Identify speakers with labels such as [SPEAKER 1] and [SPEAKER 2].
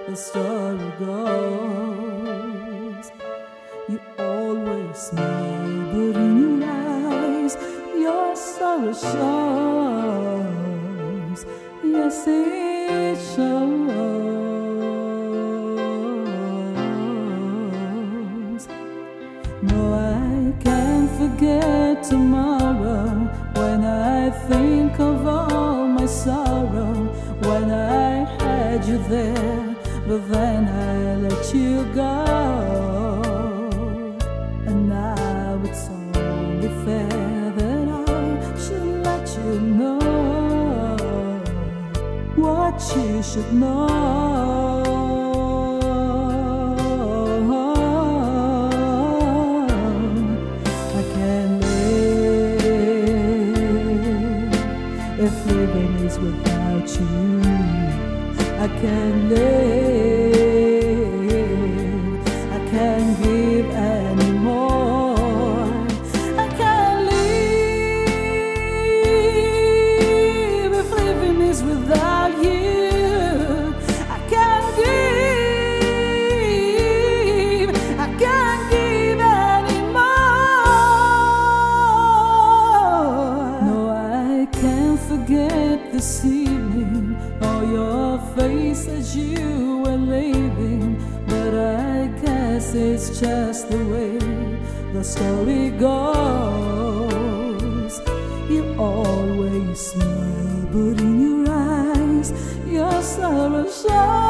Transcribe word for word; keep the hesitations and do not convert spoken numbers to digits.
[SPEAKER 1] the story goes. You always smile, but in your eyes your sorrow shows. Yes, it shows. No, I can't forget tomorrow when I think of all my sorrow. When I had you there, but then I let you go. And now it's only fair that I should let you know what you should know. I can't live if living is without you. I can't live, I can't give anymore. I can't live if living is without you. I can't give, I can't give anymore. No, I can't forget this evening, or your face as you were leaving. But I guess it's just the way the story goes. You always smile, but in your eyes your sorrow shows.